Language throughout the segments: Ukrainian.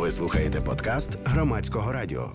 Ви слухаєте подкаст Громадського радіо.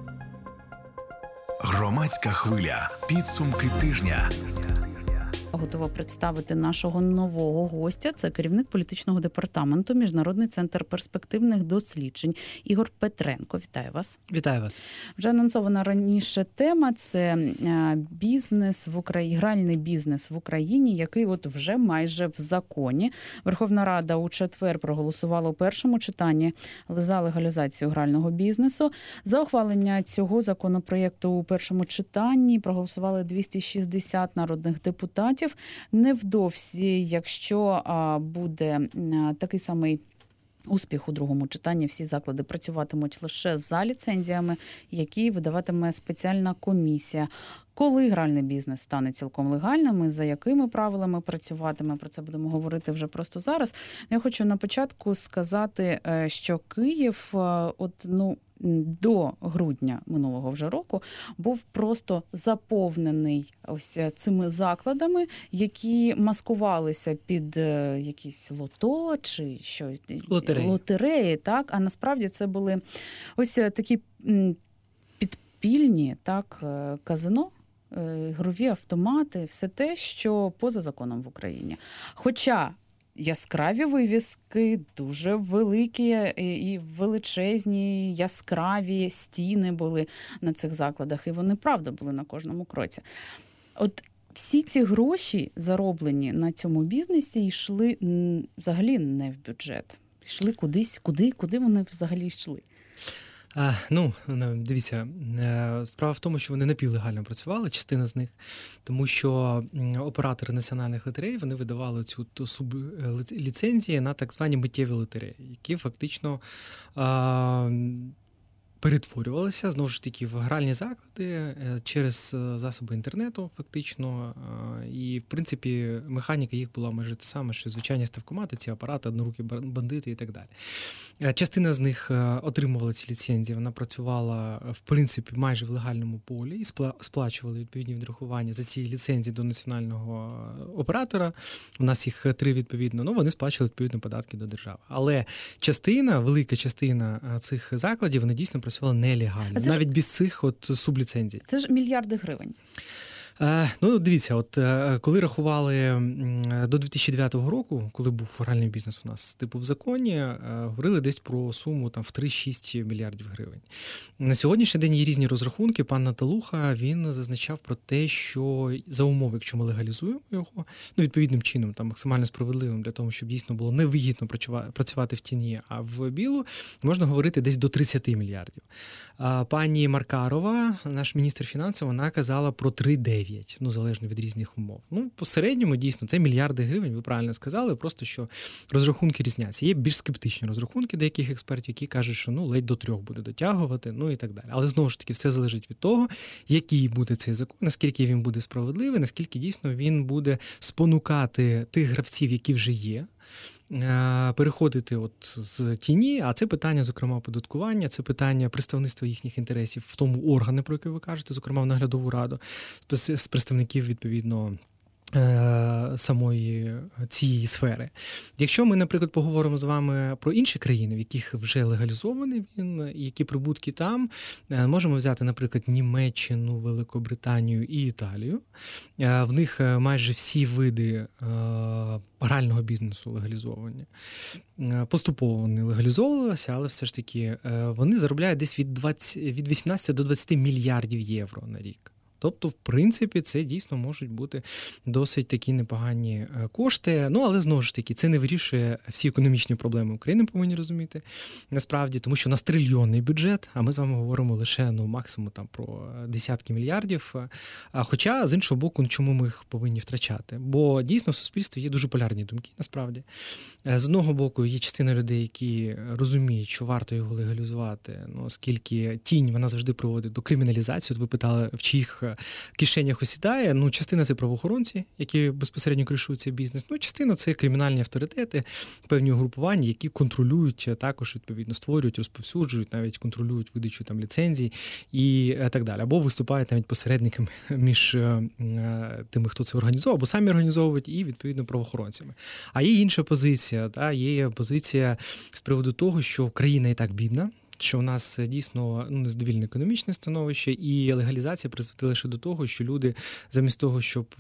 Громадська хвиля. Підсумки тижня. Готова представити нашого нового гостя. Це керівник політичного департаменту Міжнародний центр перспективних досліджень Ігор Петренко. Вітаю вас. Вітаю вас. Вже анонсована раніше тема – це бізнес в Україні, гральний бізнес в Україні, який от вже майже в законі. Верховна Рада у четвер проголосувала у першому читанні за легалізацію грального бізнесу. За ухвалення цього законопроєкту у першому читанні проголосували 260 народних депутатів. Невдовзі, якщо буде такий самий успіх у другому читанні, всі заклади працюватимуть лише за ліцензіями, які видаватиме спеціальна комісія. Коли гральний бізнес стане цілком легальним і за якими правилами працюватиме, про це будемо говорити вже просто зараз. Я хочу на початку сказати, що Київ до грудня минулого вже року був просто заповнений ось цими закладами, які маскувалися під якісь лото чи щось лотереї, так, а насправді це були ось такі підпільні, так, казино, ігрові автомати, все те, що поза законом в Україні. Хоча яскраві вивіски, дуже великі і величезні, яскраві стіни були на цих закладах, і вони, правда, були на кожному кроці. От всі ці гроші, зароблені на цьому бізнесі, йшли взагалі не в бюджет. Йшли кудись, куди вони взагалі йшли? Дивіться, справа в тому, що вони напівлегально працювали, частина з них, тому що оператори національних лотерей, вони видавали цю субліцензії на так звані миттєві лотереї, які фактично перетворювалися, знову ж таки, в гральні заклади через засоби інтернету, фактично. І, в принципі, механіка їх була майже те саме, що звичайні ставкомати, ці апарати, однорукі бандити і так далі. Частина з них отримувала ці ліцензії, вона працювала, в принципі, майже в легальному полі і сплачували відповідні відрахування за ці ліцензії до національного оператора. У нас їх 3, відповідно, вони сплачували, відповідно, податки до держави. Але велика частина цих закладів, вони дійсно працювали нелегально, навіть без цих субліцензій. Це ж мільярди гривень. Дивіться, коли рахували до 2009 року, коли був гральний бізнес у нас в законі, говорили десь про суму в 3-6 мільярдів гривень. На сьогоднішній день є різні розрахунки. Пан Наталуха, він зазначав про те, що за умови, якщо ми легалізуємо його, відповідним чином, максимально справедливим, для того, щоб дійсно було невигідно працювати в тіні, а в білу, можна говорити десь до 30 мільярдів. Пані Маркарова, наш міністр фінансів, вона казала про 3,9. Залежно від різних умов. По середньому, дійсно, це мільярди гривень, ви правильно сказали, просто що розрахунки різняться. Є більш скептичні розрахунки деяких експертів, які кажуть, що ледь до 3 буде дотягувати, і так далі. Але, знову ж таки, все залежить від того, який буде цей закон, наскільки він буде справедливий, наскільки дійсно він буде спонукати тих гравців, які вже є, переходити з тіні, а це питання, зокрема, оподаткування, це питання представництва їхніх інтересів в тому органі, про який ви кажете, зокрема, в наглядову раду, з представників, відповідно, самої цієї сфери. Якщо ми, наприклад, поговоримо з вами про інші країни, в яких вже легалізований він, які прибутки там, можемо взяти, наприклад, Німеччину, Великобританію і Італію. В них майже всі види грального бізнесу легалізовані. Поступово вони легалізовувалися, але все ж таки вони заробляють десь від 18 до 20 мільярдів євро на рік. Тобто, в принципі, це дійсно можуть бути досить такі непогані кошти. Але, знову ж таки, це не вирішує всі економічні проблеми України, повинні розуміти, насправді, тому що у нас трильйонний бюджет, а ми з вами говоримо лише, максимум про десятки мільярдів. Хоча, з іншого боку, чому ми їх повинні втрачати? Бо, дійсно, в суспільстві є дуже полярні думки, насправді. З одного боку, є частина людей, які розуміють, що варто його легалізувати, оскільки тінь, вона завжди приводить до криміналізації. Ви питали, в чиїх кишенях осідає. Ну, частина це правоохоронці, які безпосередньо кришують цей бізнес. Ну, частина це кримінальні авторитети, певні угрупування, які контролюють також, відповідно, створюють, розповсюджують, навіть контролюють видачу там ліцензій і так далі. Або виступають навіть посередниками між тими, хто це організовував, або самі організовують, і, відповідно, правоохоронцями. А є інша позиція, є позиція з приводу того, що країна і так бідна, що у нас дійсно незадовільне економічне становище, і легалізація призведе лише до того, що люди замість того, щоб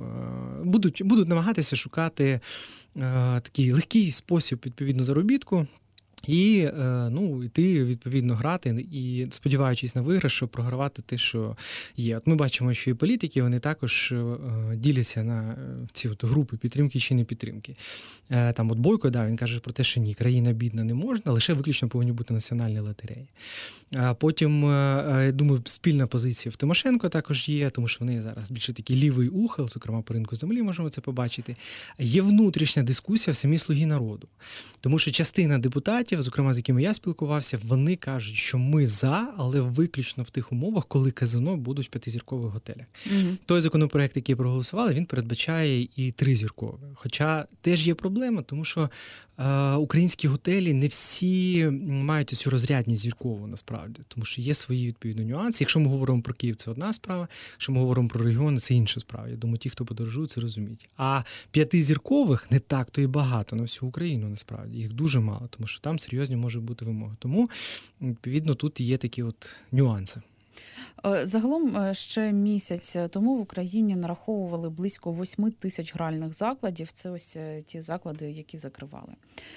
будуть намагатися шукати такий легкий спосіб, відповідно, заробітку, і йти, відповідно, грати і, сподіваючись на виграш, щоб програвати те, що є. От ми бачимо, що і політики, вони також діляться на ці от групи підтримки чи не підтримки. Там от Бойко, він каже про те, що ні, країна бідна не можна, лише виключно повинні бути національні лотереї. Потім, я думаю, спільна позиція в Тимошенко також є, тому що вони зараз більше такий лівий ухил, зокрема по ринку землі можемо це побачити. Є внутрішня дискусія в самій «Слуги народу». Тому що частина депутатів, зокрема, з якими я спілкувався, вони кажуть, що ми за, але виключно в тих умовах, коли казино будуть в 5-зіркових готелях. Той законопроект, який проголосували, він передбачає і 3-зіркові. Хоча теж є проблема, тому що українські готелі не всі мають цю розрядність зіркову, насправді. Тому що є свої, відповідно, нюанси. Якщо ми говоримо про Київ, це одна справа. Якщо ми говоримо про регіони, це інша справа. Я думаю, ті, хто подорожує, це розуміють. А 5-зіркових не так, то і багато на всю Україну, насправді. Їх дуже мало, тому що там серйозні можуть бути вимоги. Тому, відповідно, тут є такі от нюанси. Загалом ще місяць тому в Україні нараховували близько 8 тисяч гральних закладів. Це ось ті заклади, які закривали.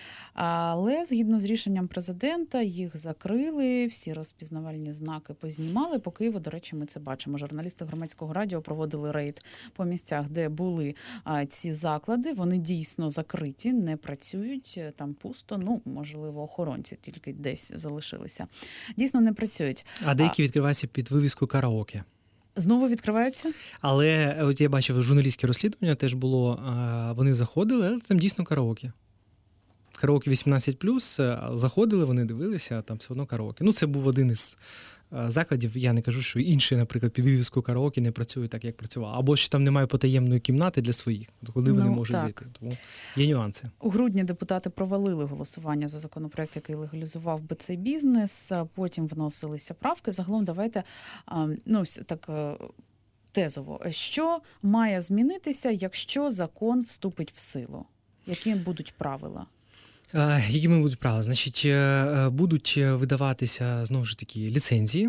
Але згідно з рішенням президента їх закрили, всі розпізнавальні знаки познімали. По Києву, до речі, ми це бачимо. Журналісти Громадського радіо проводили рейд по місцях, де були ці заклади. Вони дійсно закриті, не працюють, там пусто. Можливо, охоронці тільки десь залишилися. Дійсно не працюють. А деякі відкриваються під вивіску караоке. Знову відкриваються? Але от я бачив, журналістське розслідування теж було, вони заходили, але там дійсно караоке. Караоке 18+, заходили, вони дивилися, а там все одно караоке. Це був один із закладів, я не кажу, що інші, наприклад, під вивіскою караоке не працюють так, як працював. Або що там немає потаємної кімнати для своїх, куди вони можуть зайти. Тому є нюанси. У грудні депутати провалили голосування за законопроект, який легалізував би цей бізнес, потім вносилися правки. Загалом давайте, так тезово, що має змінитися, якщо закон вступить в силу? Які будуть правила? Якими будуть правила? Значить, будуть видаватися, знову ж таки, ліцензії.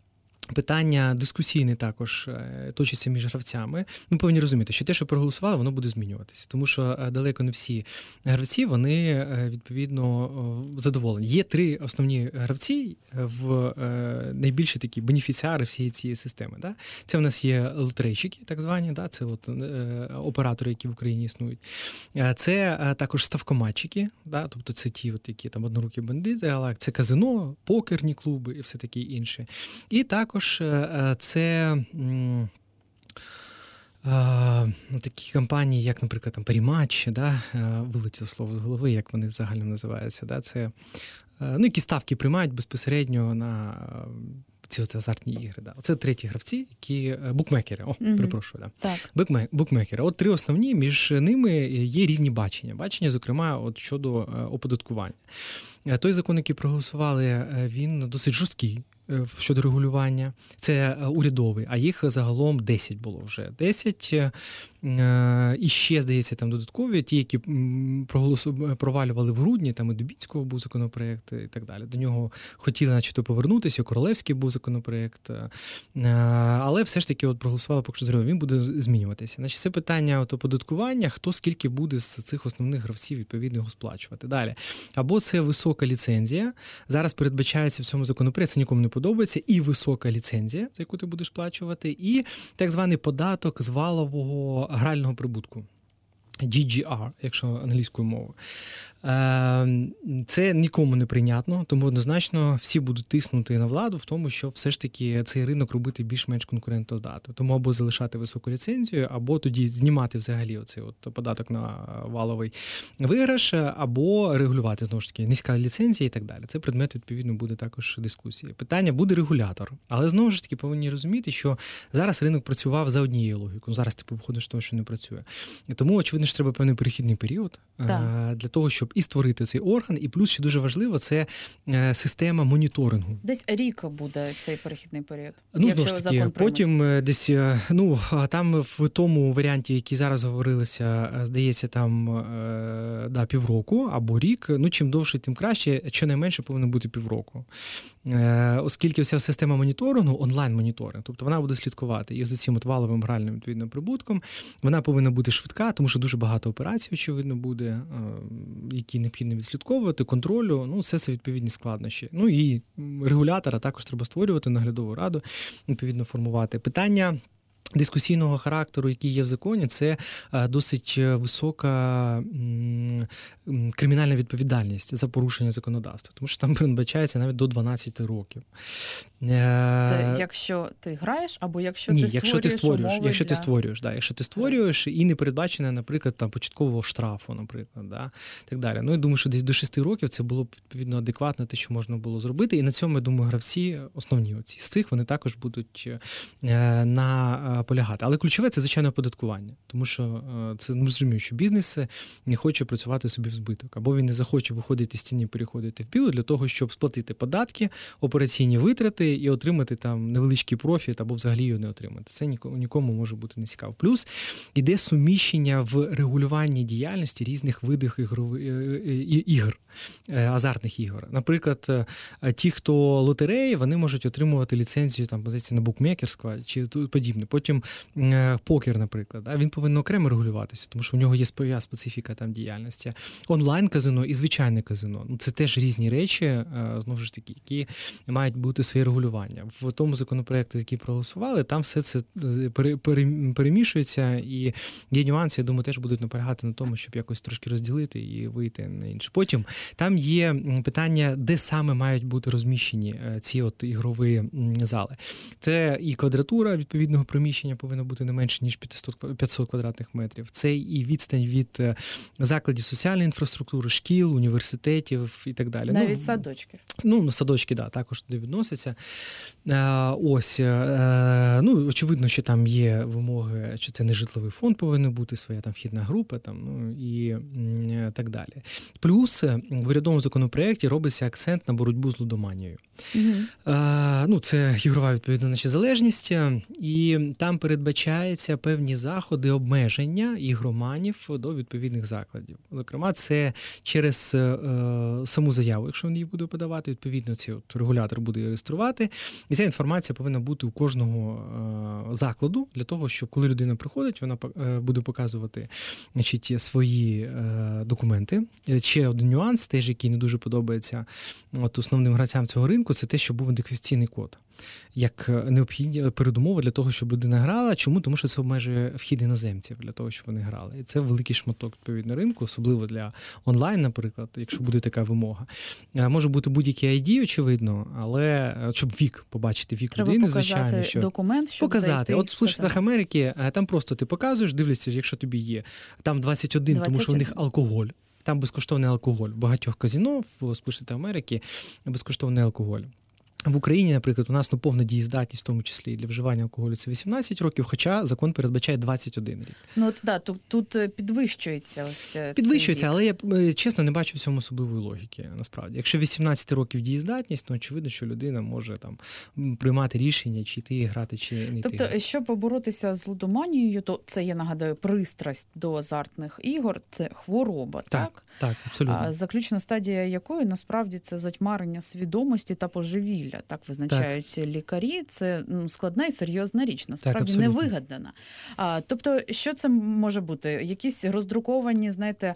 Питання дискусійне також точиться між гравцями. Ми повинні розуміти, що те, що проголосували, воно буде змінюватися. Тому що далеко не всі гравці, вони, відповідно, задоволені. Є 3 основні гравці в найбільші такі бенефіціари всієї цієї системи. Да? Це в нас є лотерейщики, так звані, да? Це от, оператори, які в Україні існують. Це також ставкоматчики, да? Тобто це ті, от, які там однорукі бандити, але це казино, покерні клуби і все таке інше. І також це такі компанії, як, наприклад, там Паріматч, да? Вилетіло слово з голови, як вони загально називаються. Да? Це, які ставки приймають безпосередньо на ці азартні ігри. Да. Оце 3 гравці, які букмекери. Перепрошую. Да. Так. Букмекери. От 3 основні, між ними є різні бачення. Бачення, зокрема, от щодо оподаткування. Той закон, який проголосували, він досить жорсткий щодо регулювання. Це урядовий, а їх загалом 10 було вже. 10. І ще, здається, там додаткові, ті, які провалювали в грудні, там і Дубінського був законопроект і так далі. До нього хотіли начебто повернутися, Королевський був законопроект. Але все ж таки от проголосували поки що зробив, він буде змінюватися. Значить, це питання от оподаткування, хто скільки буде з цих основних гравців відповідно його сплачувати. Далі. Або це висока ліцензія. Зараз передбачається в цьому законопроекті, це нікому не подобається, і висока ліцензія, за яку ти будеш сплачувати, і так званий податок з валового грального прибутку. GGR, якщо англійською мовою. Це нікому не прийнятно, тому однозначно всі будуть тиснути на владу в тому, що все ж таки цей ринок робити більш-менш конкурентоздатним. Тому або залишати високу ліцензію, або тоді знімати взагалі оцей податок на валовий виграш, або регулювати, знову ж таки, низька ліцензія і так далі. Це предмет, відповідно, буде також дискусії. Питання, буде регулятор. Але, знову ж таки, повинні розуміти, що зараз ринок працював за однією логікою. Зараз, виходить з того, що не працює. І тому, очевидно, що треба певний перехідний період для того, щоб і створити цей орган, і плюс, що дуже важливо, це система моніторингу. Десь рік буде цей перехідний період. Знову ж таки, потім десь, там в тому варіанті, який зараз говорилося, здається, там півроку або рік. Чим довше, тим краще. Щонайменше повинно бути півроку. Оскільки вся система моніторингу, онлайн-моніторинг, тобто вона буде слідкувати і за цим валовим гральним, відповідно, прибутком, вона повинна бути швидка, тому що дуже багато операцій, очевидно, буде, які необхідно відслідковувати, контролю, все це відповідні складнощі. І регулятора також треба створювати, наглядову раду, відповідно, формувати. Питання дискусійного характеру, який є в законі, це досить висока кримінальна відповідальність за порушення законодавства, тому що там передбачається навіть до 12 років. Це якщо ти граєш, або якщо ти створюєш умови якщо ти створюєш і не передбачено, наприклад, там початкового штрафу, наприклад, так далі. Я думаю, що десь до 6 років це було б відповідно адекватно те, що можна було зробити. І на цьому, я думаю, гравці основні оці з цих, вони також будуть наполягати. Але ключове це, звичайно, оподаткування, тому що це зрозуміло, що бізнес не хоче працювати собі в збиток, або він не захоче виходити з тіні, переходити в білу для того, щоб сплатити податки, операційні витрати і отримати там невеличкий профіт, або взагалі його не отримати. Це нікому може бути не цікаво. Плюс іде суміщення в регулюванні діяльності різних видів ігор, азартних ігор. Наприклад, ті, хто лотереї, вони можуть отримувати ліцензію там, на букмекерську чи подібне. Потім покер, наприклад, він повинен окремо регулюватися, тому що у нього є своя специфіка там діяльності. Онлайн-казино і звичайне казино. Це теж різні речі, знову ж таки, які мають бути своє регулювання. В тому законопроекті, який проголосували, там все це перемішується, і є нюанси, я думаю, теж будуть наполягати на тому, щоб якось трошки розділити і вийти на інше. Потім там є питання, де саме мають бути розміщені ці ігрові зали. Це і квадратура відповідного приміщення повинна бути не менше, ніж 500 квадратних метрів. Це і відстань від закладів соціальної інфраструктури, шкіл, університетів і так далі. Навіть садочків. Садочки, також туди відносяться. Очевидно, що там є вимоги, що це не житловий фонд повинен бути, своя там вхідна група, і так далі. Плюс в урядовому законопроекті робиться акцент на боротьбу з лудоманією. Це ігрова, відповідно, залежність, і там передбачаються певні заходи обмеження ігроманів до відповідних закладів. Зокрема, це через саму заяву, якщо він її буде подавати, відповідно, цей регулятор буде її реєструвати. І ця інформація повинна бути у кожного закладу, для того, щоб коли людина приходить, вона буде показувати, свої документи. Ще один нюанс, теж, який не дуже подобається основним гравцям цього ринку, це те, що був ідентифікаційний код. Як необхідна передумова для того, щоб людина грала. Чому? Тому що це обмежує вхід іноземців для того, щоб вони грали. І це великий шматок, відповідно, ринку, особливо для онлайн, наприклад, якщо буде така вимога. Може бути будь-який ID, очевидно, але щоб побачити вік людини, звичайно. Треба показати документ, щоб показати. От в Сполучених Америки там просто ти показуєш, дивишся, якщо тобі є там 21, тому що у них алкоголь. Там безкоштовний алкоголь. В багатьох казино в Сполучених Америки безкоштовний алкоголь. В Україні, наприклад, у нас повна дієздатність, в тому числі і для вживання алкоголю, це 18 років, хоча закон передбачає 21 рік. Тут підвищується ось підвищується, але я, чесно, не бачу в цьому особливої логіки, насправді. Якщо 18 років дієздатність, то очевидно, що людина може там приймати рішення, чи йти грати, чи не йти. Тобто, щоб поборотися з лудоманією, то це, я нагадаю, пристрасть до азартних ігор, це хвороба, так? Так, абсолютно. Заключна стадія якої, насправді, це затьмарення свідомості та божевілля. дозвілля, так визначають лікарі. Це складна і серйозна річ, насправді абсолютно. невигадана. Тобто, що це може бути? Якісь роздруковані, знаєте,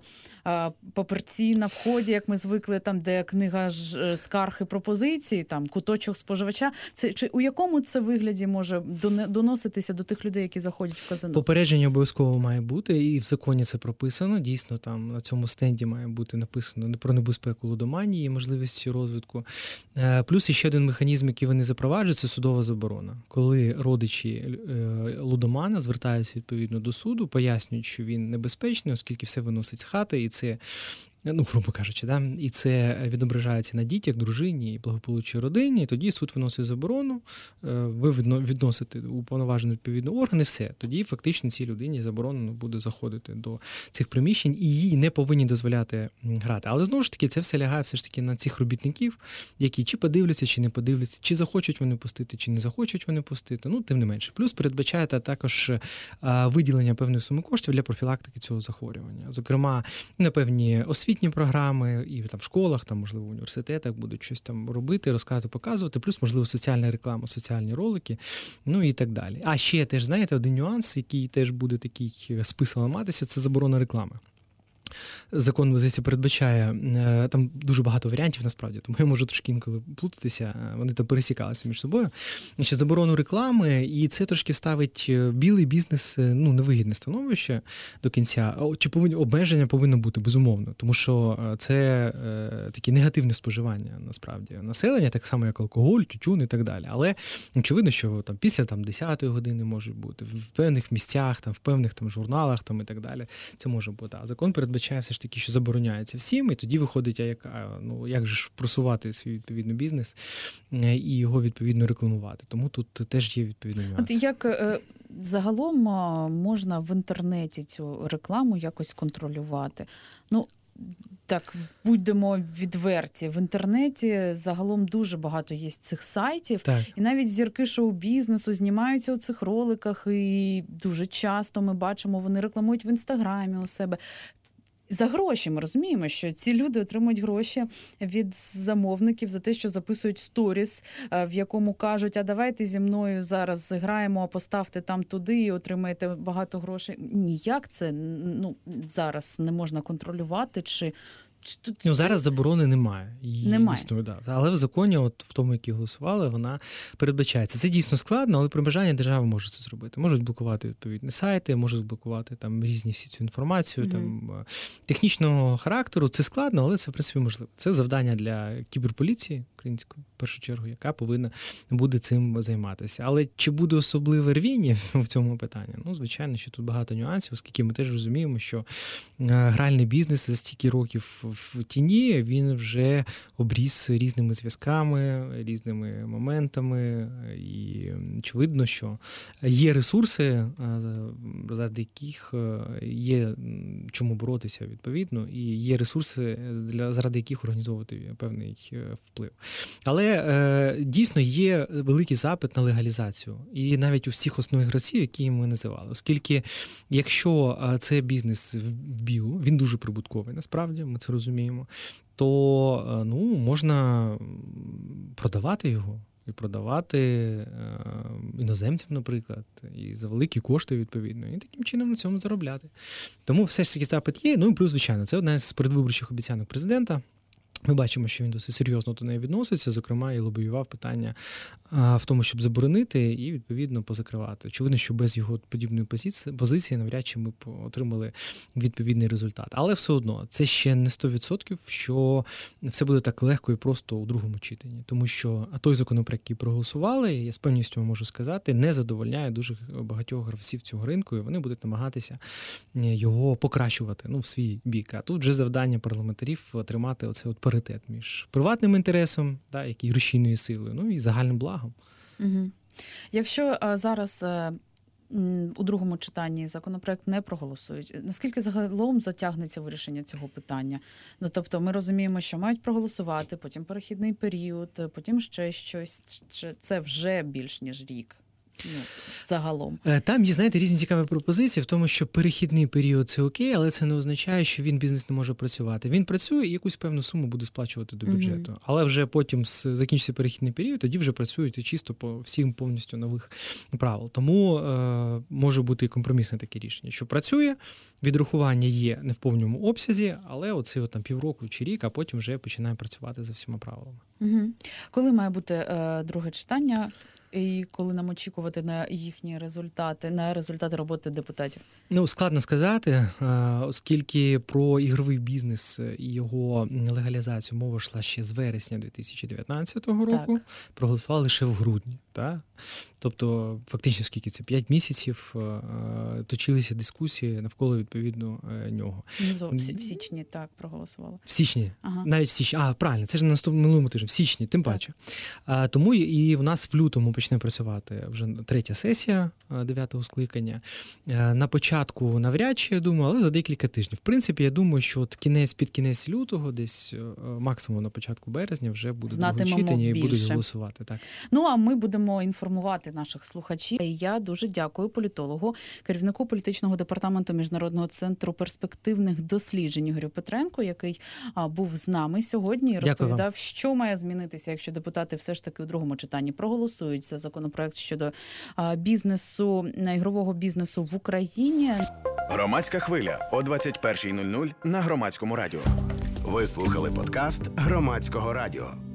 папірці на вході, як ми звикли, там, де книга скарг і пропозицій, там, куточок споживача. Це, чи у якому це вигляді може доноситися до тих людей, які заходять в казино? Попередження обов'язково має бути, і в законі це прописано. Дійсно, там на цьому стенді має бути написано про небезпеку лудоманії і можливості розвитку. Плюс ще один механізм, який вони запроваджують, це судова заборона. Коли родичі лудомана звертаються відповідно до суду, пояснюють, що він небезпечний, оскільки все виносить з хати, і це, грубо кажучи, да, і це відображається на дітях, дружині і благополуччі родині, і тоді суд виносить заборону, ви відносите уповноважені відповідно органи, все. Тоді фактично цій людині заборонено буде заходити до цих приміщень, і їй не повинні дозволяти грати. Але знову ж таки, це все лягає все ж таки на цих робітників, які чи подивляться, чи не подивляться, чи захочуть вони пустити, чи не захочуть вони пустити. Тим не менше. Плюс передбачаєте також виділення певної суми коштів для профілактики цього захворювання. Зокрема, на певні освітні програми, і там в школах, там, можливо, в університетах будуть щось там робити, розказувати, показувати, плюс, можливо, соціальна реклама, соціальні ролики, і так далі. А ще теж, знаєте, один нюанс, який теж буде такий список ламатися, це заборона реклами. Закон, здається, передбачає, там дуже багато варіантів, насправді, тому я можу трошки інколи плутатися, вони там пересікалися між собою. Ще заборону реклами, і це трошки ставить білий бізнес, невигідне становище до кінця. Чи обмеження повинно бути, безумовно, тому що це таке негативне споживання, насправді, населення, так само, як алкоголь, тютюн і так далі. Але очевидно, що там після 10-ї години може бути, в певних місцях, в певних журналах і так далі, це може бути. А закон передбачає все ж таки, що забороняється всім, і тоді виходить, як же ж просувати свій відповідний бізнес і його відповідно рекламувати. Тому тут теж є відповідний нюанс. От як загалом можна в інтернеті цю рекламу якось контролювати? Так, будемо відверті. В інтернеті загалом дуже багато є цих сайтів. Так. І навіть зірки шоу-бізнесу знімаються у цих роликах, і дуже часто ми бачимо, вони рекламують в Інстаграмі у себе. За гроші ми розуміємо, що ці люди отримують гроші від замовників за те, що записують сторіс, в якому кажуть, а давайте зі мною зараз зіграємо, поставте там туди і отримаєте багато грошей. Ніяк це зараз не можна контролювати, чи зараз заборони немає. Немає. Існує, да. Але в законі, в тому, який голосували, вона передбачається. Це дійсно складно, але при бажанні держава може це зробити. Можуть блокувати відповідні сайти, можуть блокувати різні всі цю інформацію, технічного характеру. Це складно, але це, в принципі, можливо. Це завдання для кіберполіції української, в першу чергу, яка повинна буде цим займатися. Але чи буде особливе рвіння в цьому питанні? Звичайно, що тут багато нюансів, оскільки ми теж розуміємо, що гральний бізнес за стільки років в тіні, він вже обріс різними зв'язками, різними моментами, і очевидно, що є ресурси, заради яких є чому боротися відповідно, і є ресурси, заради яких організовувати певний вплив. Але дійсно є великий запит на легалізацію, і навіть у всіх основних гравців, які ми називали, оскільки якщо це бізнес в білу, він дуже прибутковий, насправді, ми це розуміємо, то можна продавати його. І продавати іноземцям, наприклад, і за великі кошти, відповідно, і таким чином на цьому заробляти. Тому все ж таки запит є, і плюс, звичайно, це одна з передвиборчих обіцянок президента. Ми бачимо, що він досить серйозно до неї відноситься, зокрема, і лобіював питання в тому, щоб заборонити і, відповідно, позакривати. Очевидно, що без його подібної позиції навряд чи ми б отримали відповідний результат. Але все одно, це ще не 100%, що все буде так легко і просто у другому читанні. Тому що той законопроект, який проголосували, я з певністю можу сказати, не задовольняє дуже багатьох гравців цього ринку, і вони будуть намагатися його покращувати в свій бік. А тут вже завдання парламентарів тримати оцей паритет між приватним інтересом, який рушійною силою, і загальним благом. Угу. Якщо зараз у другому читанні законопроект не проголосують, наскільки загалом затягнеться вирішення цього питання? Тобто ми розуміємо, що мають проголосувати, потім перехідний період, потім ще щось. Це вже більш ніж рік. загалом? Там є, знаєте, різні цікаві пропозиції в тому, що перехідний період – це окей, але це не означає, що бізнес не може працювати. Він працює і якусь певну суму буде сплачувати до бюджету. Але вже потім закінчиться перехідний період, тоді вже працюють чисто по всім повністю нових правил. Тому може бути і компромісне таке рішення, що працює, відрахування є не в повному обсязі, але оце там півроку чи рік, а потім вже починає працювати за всіма правилами. Коли має бути друге читання? І коли нам очікувати на їхні результати, на результати роботи депутатів? Складно сказати, оскільки про ігровий бізнес і його легалізацію мова йшла ще з вересня 2019 року, проголосували лише в грудні. Так? Тобто, фактично, скільки це? 5 місяців точилися дискусії навколо, відповідно, нього. В січні так проголосували. В січні? Навіть в січні. Правильно, це ж на минулому тижні. В січні, тим паче. Тому і в нас в лютому почне працювати вже 3-я сесія 9-го скликання. На початку навряд чи, я думаю, але за декілька тижнів. В принципі, я думаю, що під кінець лютого, десь максимум на початку березня вже буде друге читання і будуть голосувати. Так. А ми будемо інформувати наших слухачів. І я дуже дякую політологу, керівнику політичного департаменту Міжнародного центру перспективних досліджень Ігорю Петренку, який був з нами сьогодні і розповідав, що має змінитися, якщо депутати все ж таки у другому читанні проголосують за законопроект щодо бізнесу, ігрового бізнесу в Україні. Громадська хвиля о 21:00 на Громадському радіо. Ви слухали подкаст Громадського радіо.